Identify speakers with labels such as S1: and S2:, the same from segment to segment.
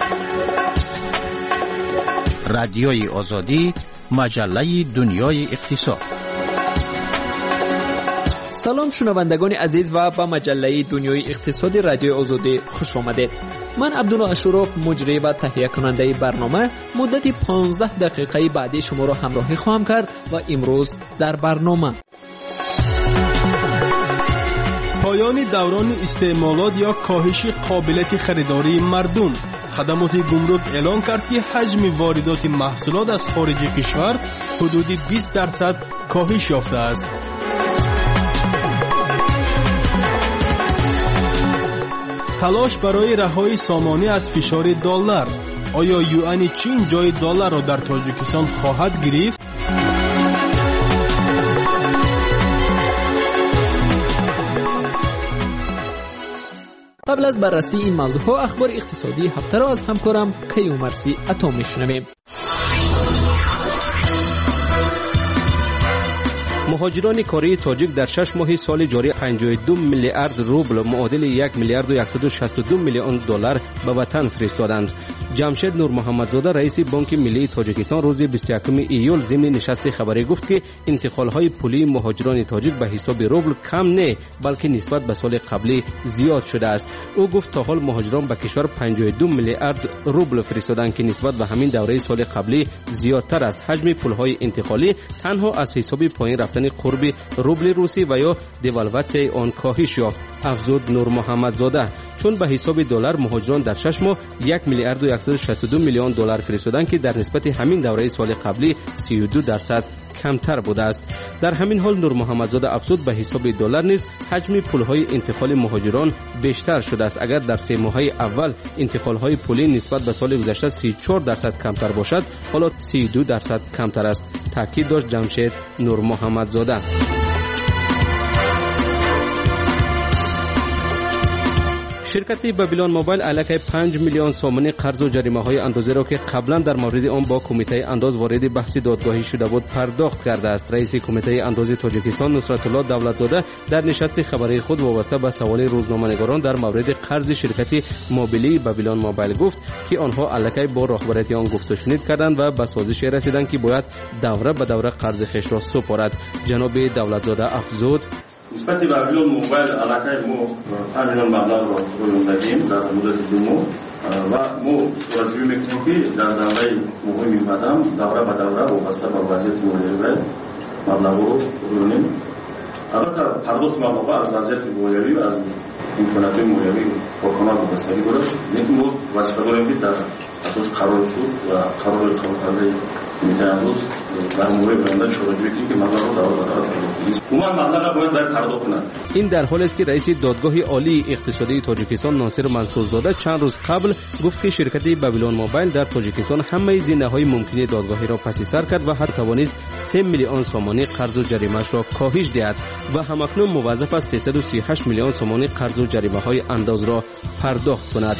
S1: رادیوی آزادی، مجله دنیای اقتصاد.
S2: سلام شنوندگان عزیز و به مجله دنیای اقتصادی رادیوی آزادی خوش آمدید. من عبدالله اشرف، مجری و تهیه کننده برنامه، مدت 15 دقیقه بعدی شما را همراهی خواهم کرد و امروز در برنامه
S3: پایان دوران استعمالات یا کاهش قابلیت خریداری مردم. خدمات گمرک اعلان کرد که حجم واردات محصولات از خارج کشور حدود 20% کاهش یافته است. تلاش برای رهایی سامانه از فشار دلار. آیا یوان چین جای دلار را در تاجیکستان خواهد گرفت؟
S2: قبل از بررسی این موضوعها اخبار اقتصادی هفته را از همکارم کیومرثی عطا میشنویم.
S4: مهاجران کاری تاجیک در 6 ماه سال جاری 52 میلیارد روبل معادل 1 میلیارد و 162 میلیون دلار به وطن فرستادند. جمشید نور محمدزاده رئیس بانک ملی تاجیکستان روز 21 ایول ضمن نشست خبری گفت که انتقال‌های پولی مهاجران تاجیک به حساب روبل کم نه بلکه نسبت به سال قبلی زیاد شده است. او گفت تا حال مهاجران به کشور 52 میلیارد روبل فرستادند که نسبت به همین دوره سال قبلی زیادتر است. حجم پول‌های انتقالی تنها از حساب پایین رفتن قرب روبل روسی و یا دیوالواسیون آن کاهش یافت. افزود نور محمدزاده چون به حساب دلار مهاجران در 6 ماه 1 میلیارد و 162 میلیون دلار فرستادند که در نسبت همین دوره سال قبلی 32% کمتر بوده است. در همین حال نور محمدزاده افزود به حساب دلار نیز حجم پول‌های انتقال مهاجران بیشتر شده است. اگر در 3 ماه‌های اول انتقال‌های پولی نسبت به سال گذشته 34% کمتر باشد، حالا 32% کمتر است. تاکید داشت جمشید نور محمدزاده. شرکت بابیلون موبایل علیه 5 میلیون سومانی قرض و جریمه‌های اندازه را که قبلا در مورد آن با کمیته انداز وارد بحث دادگاهی شده بود پرداخت کرده است. رئیس کمیته انداز تاجیکستان نصرت الله دولتزاده در نشست خبری خود وابسته به سوال روزنامه‌نگاران در مورد قرض شرکت موبیلی بابیلون موبایل گفت که آنها علیه با رهبریت آن گفت و شنید کردند و به سازش رسیدند که باید دوره به دوره قرض خویش را سپارد. جناب دولتزاده افزود
S5: نسبت به بابیلون موبایل علاقه ما 5 میلیون مبلغ را روی دادیم در مدت 2 ماه و ما توجه میکنیم که در دوره مهمی قدم دوره به دوره وابسته به وضعیت مالیاتی مبلغ رو روی البته پرداخت مبلغ از وضعیت مالیاتی و از امکانات مالیاتی با کمال بستگی دارد. لیکن ما وظیفه داریم که در اساس قرار سود و قرار قانونی میتونیم در مورد بنده شورای که مبلغ رو دادن عموما مبلغ باید در پرداخت کنند.
S4: این در حالی است که رئیس دادگاه عالی اقتصادی تاجیکستان ناصر منصورزاده چند روز قبل گفت که شرکت بابیلون موبایل در تاجیکستان همه زینه‌های ممکنه دادگاهی را پس سر کرد و حتی توانست 3 میلیون سومانی قرض و جریمه‌اش را کاهش دهد و همکنون موظف است 338 میلیون سومانی قرض و جریمه‌های انداز را پرداخت کند.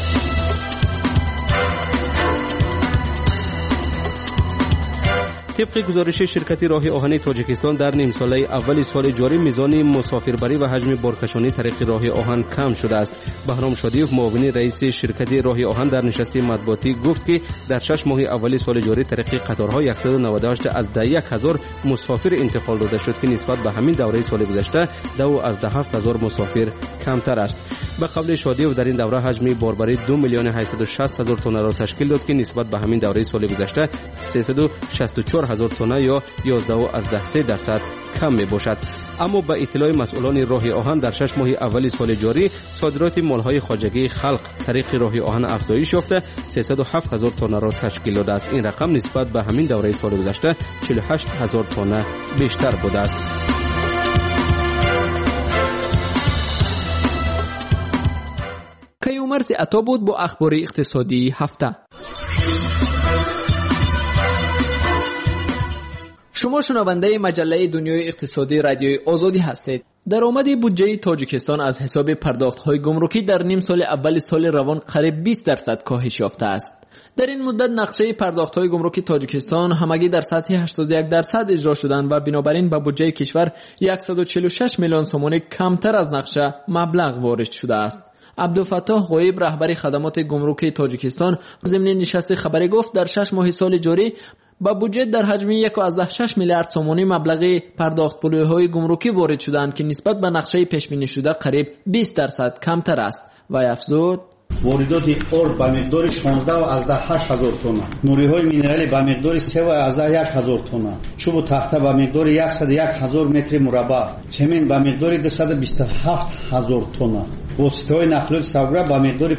S4: طبق گزارش شرکت راه آهن تاجیکستان در نیم ساله اول سال جاری میزان مسافربری و حجم بارکشانی طریق راه آهن کم شده است. بهرام شادیوف معاون رئیس شرکت راه آهن در نشست مطبوعاتی گفت که در 6 ماه اول سال جاری طریق قطارها 198 از 1000 مسافر انتقال داده شد که نسبت به همین دوره سال گذشته 27000 مسافر کمتر است. به قول شادیوف در این دوره حجم باربری 2 میلیون 860,000 تن را تشکیل داد که نسبت به همین دوره سال گذشته 364,000 تن یا 11.3% کم می باشد. اما به اطلاع مسئولان راه آهن در 6 ماه اول سال جاری صادرات مالهای خواجگی خلق طریق راه آهن افزایش یافته 307,000 تن را تشکیل داده است. این رقم نسبت به همین دوره سال گذشته 48,000 تن بیشتر بوده است.
S2: کیومرثی عطا بود با اخبار اقتصادی هفته. شما شنونده مجله دنیای اقتصادی رادیوی آزادی هستید. درآمد بودجه تاجیکستان از حساب پرداخت‌های گمرکی در نیم سال اول سال روان قریب 20% کاهش یافته است. در این مدت نقشه پرداخت‌های گمرکی تاجیکستان همگی در سطح 81% اجرا شدند و بنابراین به بودجه کشور 146 میلیون سومانی کمتر از نقشه مبلغ وارد شده است. عبدالفتاح غویب رهبر خدمات گمرکی تاجیکستان ضمن نشست خبری گفت در 6 ماه سال جاری با بودجه در حجم 1.6 میلیارد سومانی مبلغ پرداخت پولهای گمرکی وارد شدند که نسبت به نقشه پیش بینی شده قریب 20% کمتر است. و افزود
S6: واردات آرد به مقدار 16,000 تن، نوری‌های مینرالی به مقدار 3,100 تن، چوب و تخته به مقدار 101,000 متر مربع، چمن به مقدار 227,000 تن، واسطه‌های نقلیات صغیر به مقدار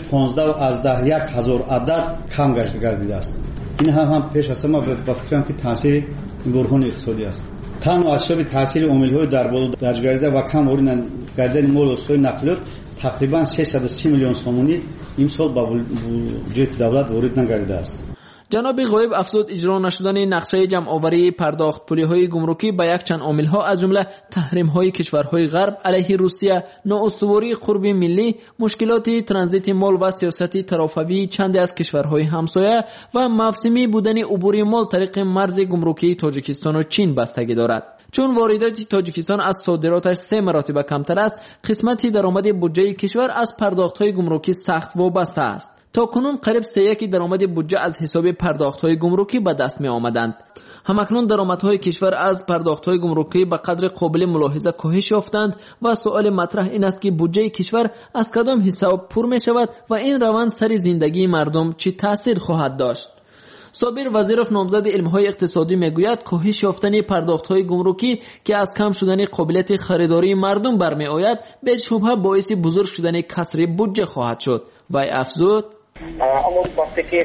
S6: 15,000 عدد کم گردیده است. این هم پیش از ما به فکرم که تاثیر بحران اقتصادی است. تنها اسباب تاثیر عامل‌های در بالا درج گردیده و کم وارد کردن مال واسطه‌های نقلیات تقریبا 330 میلیون سومانی این سال با بودجه دولت وارد نگردیده است.
S2: جناب غویب افزود اجرا نشدن نقشه جمع‌آوری پرداخت پولهای گمرکی به یک چند عامل‌ها از جمله تحریم‌های کشورهای غرب علیه روسیه، نااستواری قرب ملی، مشکلات ترانزیت مال و سیاست طرفه‌ای چند از کشورهای همسایه و موسمی بودن عبور مال طریق مرز گمرکی تاجیکستان و چین بستگی دارد. چون واردات تاجیکستان از صادراتش 3 مراتب کمتر است، قسمتی درآمد بودجه کشور از پرداخت‌های گمرکی سخت وابسته است. تا کنون قریب 3/1 درآمد بودجه از حساب پرداخت‌های گمرکی به دست می آمدند. همکنون درآمدهای کشور از پرداخت‌های گمرکی به قدر قابل ملاحظه کاهش یافتند و سوال مطرح این است که بودجه کشور از کدام حساب پر می شود و این روند سر زندگی مردم چه تاثیر خواهد داشت. صابر وزیرов نامزد علم‌های اقتصادی میگوید کاهش یافتن پرداخت‌های گمرکی که از کم شدن قابلیت خریداری مردم برمی‌آید به شبهه باعث بزرگ شدن کسر بودجه خواهد شد. و افزود
S7: اما وقتی که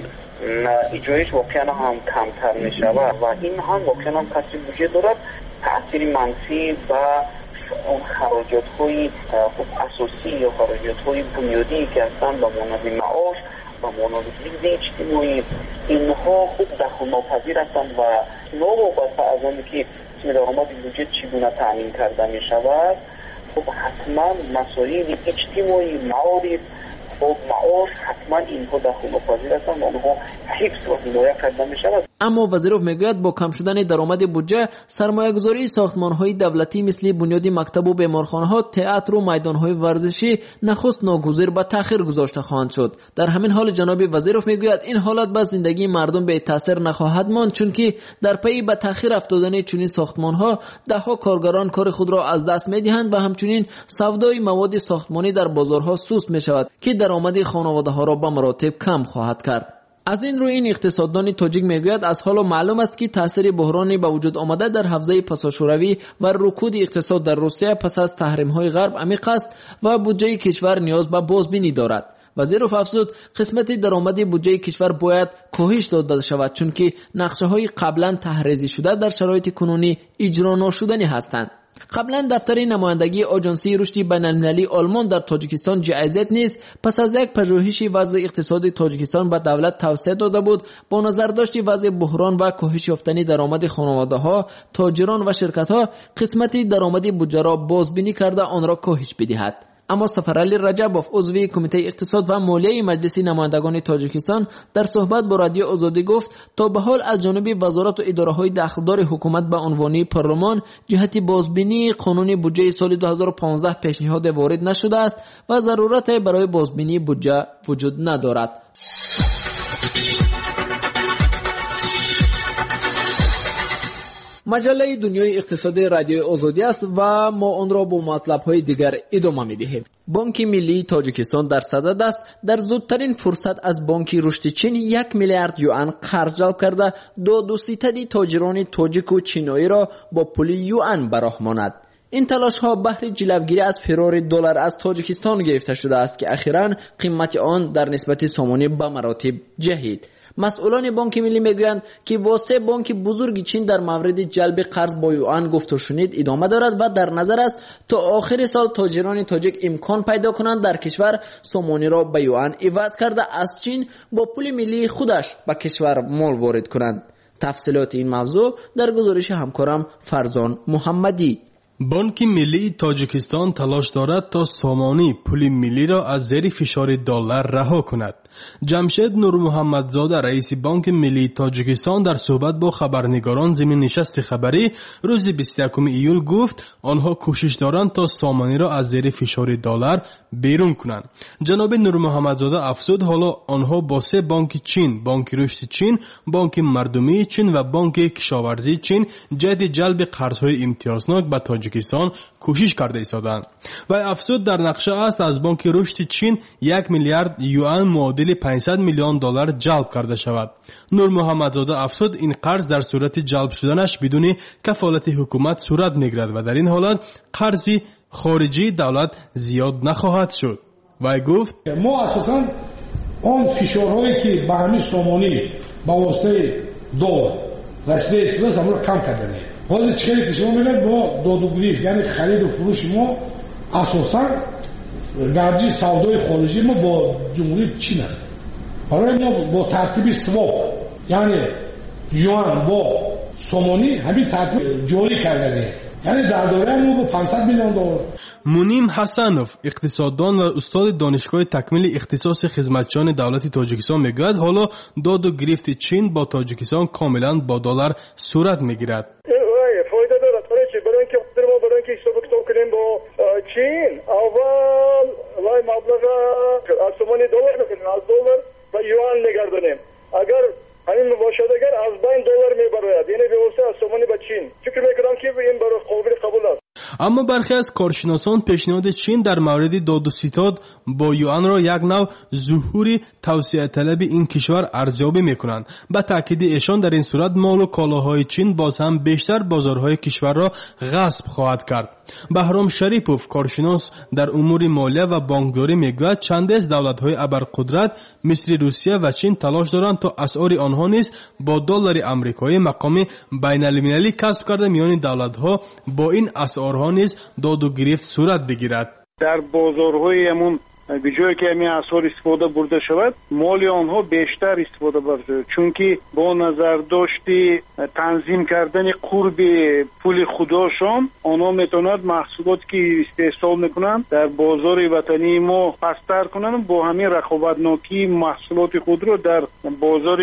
S7: اجرایش واقعا هم کمتر می شود و این هم واقعا هم کسر بودجه دارد، تأثیر منفی و اون خراجات های اساسی یا خراجات های بنیادی که هستند با مانند معاش و مانند زیست اجتماعی، اینها خوب دخل ناپذیر هستند و نوابسته از آنی که درآمد بودجه چگونه تامین کرده می شود، خب حتما مسائل اجتماعی، معارف، معاش حتما اینها دخل ناپذیر هستند و آنها حفظ و حمایت کرده می شود.
S2: اما وزیرov میگوید با کم شدن درآمد بودجه سرمایه‌گذاری ساختمان‌های دولتی مثل بنیاد مکتب و بیمارخانه‌ها، تئاتر و میدان‌های ورزشی نخست ناگزیر به تأخیر گذاشته خواهند شد. در همین حال جناب وزیرov میگوید این حالت به زندگی مردم به تاثیر نخواهد ماند، چون که در پی به تأخیر افتادن چنین ساختمان‌ها ده‌ها کارگران کار خود را از دست می‌دهند و همچنین سودای مواد ساختمانی در بازارها سست می‌شود که درآمد خانواده‌ها را به مراتب کم خواهد کرد. از این روی این اقتصاددان تاجیک میگوید از حالا معلوم است که تاثیر بحرانی به وجود آمده در حوزه پاساشوروی و رکود اقتصاد در روسیه پس از تحریم‌های غرب عمیق است و بودجه کشور نیاز به بازبینی دارد. وزیرov افزود قسمت درآمد بودجه کشور باید کاهش داده شود، چون که نقشه‌های قبلا تحریزی شده در شرایط کنونی اجرا ناشدنی هستند. قبلا دفتر نمایندگی آژانسی رشد بین‌المللی آلمان در تاجیکستان GIZ نیز پس از یک پژوهش وضع اقتصادی تاجیکستان به دولت توصیه داده بود با نظر داشت وضع بحران و کاهش یافتن درآمد خانواده‌ها، تاجران و شرکت‌ها قسمت درآمد بودجه را بازبینی کرده آن را کاهش بدهد. اما سفرعلی رجبوف عضو کمیته اقتصاد و مالیه مجلس نمایندگان تاجیکستان در صحبت با رادیو آزادی گفت تا به حال از جانب وزارت و اداره‌های دخلدار حکومت به عنوان پارلمان جهت بازبینی قانون بودجه سال 2015 پیشنهاد وارد نشده است و ضرورت برای بازبینی بودجه وجود ندارد. مجله دنیای اقتصادی رادیو آزادی است و ما آن را با مطلب‌های دیگر ادامه می‌دهیم. بانک ملی تاجیکستان در صدد است در زودترین فرصت از بانک رشد چین 1 میلیارد یوان قرض جلب کرده دو ستد تاجران تاجیک و چینایی را با پول یوان براهماند. این تلاش ها بهر جلوگیری از فرار دلار از تاجیکستان گرفته شده است که اخیراً قیمت آن در نسبت سومانی به مراتب جهید. مسئولان بانک ملی میگویند که با 3 بانک بزرگ چین در مورد جلب قرض با یوان گفت و شنید ادامه دارد و در نظر است تا آخر سال تاجران تاجیک امکان پیدا کنند در کشور سومانی را به یوان عوض کرده از چین با پول ملی خودش به کشور مال وارد کنند. تفصیلات این موضوع در گزارش همکارم فرزان محمدی.
S3: بانک ملی تاجیکستان تلاش دارد تا سامانی پول ملی را از زیر فشار دلار رها کند. جمشید نور محمدزاده رئیس بانک ملی تاجیکستان در صحبت با خبرنگاران ضمن نشست خبری روز 21 ایول گفت آنها کوشش دارند تا سامانی را از زیر فشار دلار بیرون کنند. جناب نور محمدزاده افزود حالا آنها با 3 بانک چین، بانک رشد چین، بانک مردمی چین و بانک کشاورزی چین جهت جلب قرضهای امتیازناک به تاجیکستان کوشش کرده ایستادند. و افزود در نقشه است از بانک رشد چین 1 میلیارد یوان معادل 500 میلیون دلار جلب کرده شود. نور محمدزاده افزود این قرض در صورت جلب شدنش بدون کفالت حکومت صورت میگیرد و در این حالت قرض خارجی دولت زیاد نخواهد شد. و گفت
S8: ما اساساً آن فشارهایی که به همین سامانی با واسطه دلار رسیده است رو کم کردنه. حالا چیزی که شما میگید با دادوگریف یعنی خرید و فروش ما اساساً گرجی سودای خارجی ما با جمهوری چین است. حالا ما با ترتیب سواپ یعنی یوان با سامانی همین ترتیب جاری کردنه. یعنی در دوره ما با 500 میلیون دلار.
S3: منیم حسنوف اقتصاددان و استاد دانشگاه تکمیل اختصاص خدمتچیان دولت تاجیکستان میگوید حالا داد و گرفت چین با تاجیکستان کاملا با دلار صورت میگیرد.
S9: فایده دارد. برای اینکه ما برای اینکه حساب کتاب کنیم با چین اول وای مبلغ از سامانی دلار میکنیم، از دلار و یوان نگردانیم. اگر همین مباشرت اگر از بین دلار میبراید یعنی به واسطه از سامانی به چین فکر میکنم که این برای قابل قبول است.
S3: اما برخی از کارشناسان پیشنهاد چین در مورد داد و ستد با یوان را یک نوع ظهور توسعه طلب این کشور ارزیابی میکنند. به تاکید ایشان در این صورت مال و کالاهای چین باز هم بیشتر بازارهای کشور را غصب خواهد کرد. بهرام شریپوف کارشناس در امور مالیه و بانکداری میگوید چندین دولت‌های ابرقدرت مثل روسیه و چین تلاش دارند تا اسعار آنها نیز با دلار آمریکایی مقام بین‌المللی کسب کرده میان دولت‌ها با این اسعارها نیز داد و گرفت صورت بگیرد.
S9: در بازارهای همون به جایی که همین اسعار استفاده برده شود مال آنها بیشتر استفاده برده، چون که با نظر داشتی تنظیم کردن قرب پول خودشان آنها میتونند محصولات که استحصال میکنند در بازار وطنی ما پستر کنند، با همین رقابتناکی محصولات خود رو در بازار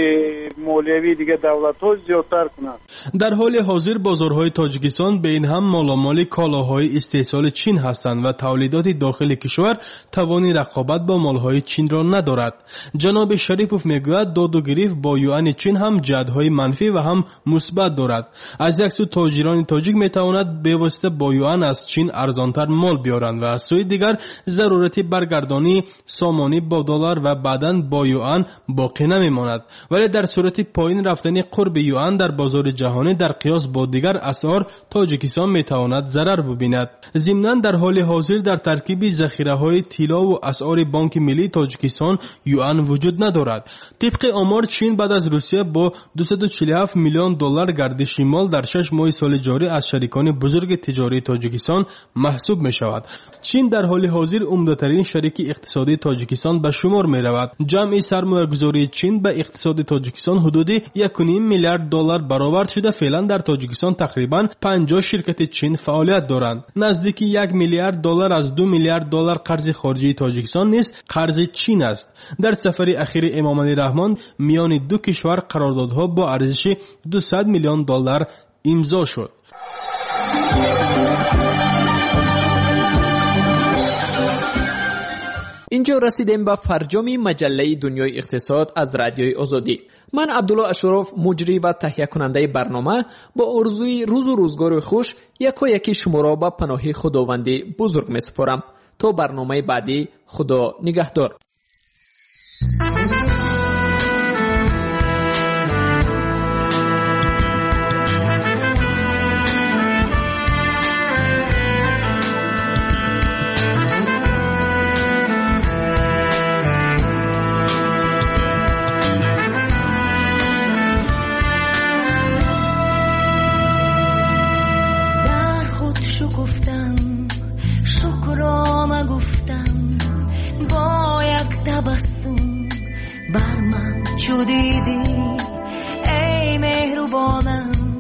S9: مالیوی دیگه دولت ها زیادتر کنند.
S3: در حال حاضر بازارهای تاجیکستان به این هم مالامال کالاهای استحصال چین هستند و تولیدات داخل کشور توانی رقابت با مالهای چین را ندارد. جناب شریپوف میگوید داد و گریف با یوان چین هم جهت‌های منفی و هم مثبت دارد. از یک سو تاجران تاجیک میتواند به واسطه با یوان از چین ارزانتر مال بیارند و از سوی دیگر ضرورتی برگردانی سامانی با دلار و بعداً با یوان باقی نمیماند. ولی در صورت پایین رفتن قرب یوان در بازار جهانی در قیاس با دیگر اسعار تاجیکستان میتواند ضرر ببیند. ضمناً در حال حاضر در ترکیب ذخیره‌های طلا و اسعار بانک ملی تاجیکستان یوان وجود ندارد. طبق آمار چین بعد از روسیه با 247 میلیون دلار گردش مال در 6 ماه سال جاری از شریکان بزرگ تجاری تاجیکستان محسوب می شود. چین در حال حاضر عمده‌ترین شریک اقتصادی تاجیکستان به شمار می رود. جمع سرمایه‌گذاری چین به اقتصاد تاجیکستان حدود 1.5 میلیارد دلار برآورد شده. فعلا در تاجیکستان تقریبا 50 شرکت چین فعالیت دارند. نزدیک 1 میلیارد دلار از 2 میلیارد دلار قرض خارجی تاجیکستان نیز قرض چین است. در سفر اخیر امام علی رحمان میان دو کشور قراردادها با ارزش 200 میلیون دلار امضا شد.
S2: اینجا رسیدیم به فرجام مجله دنیای اقتصاد از رادیوی آزادی. من عبدالله اشرف مجری و تهیه کننده برنامه با آرزوی روز و روزگار خوش یکی شما را به پناه خداوند بزرگ می‌سپارم. تا برنامه بعدی خدا نگهدار.
S10: بر من چو دیدی ای مهربانم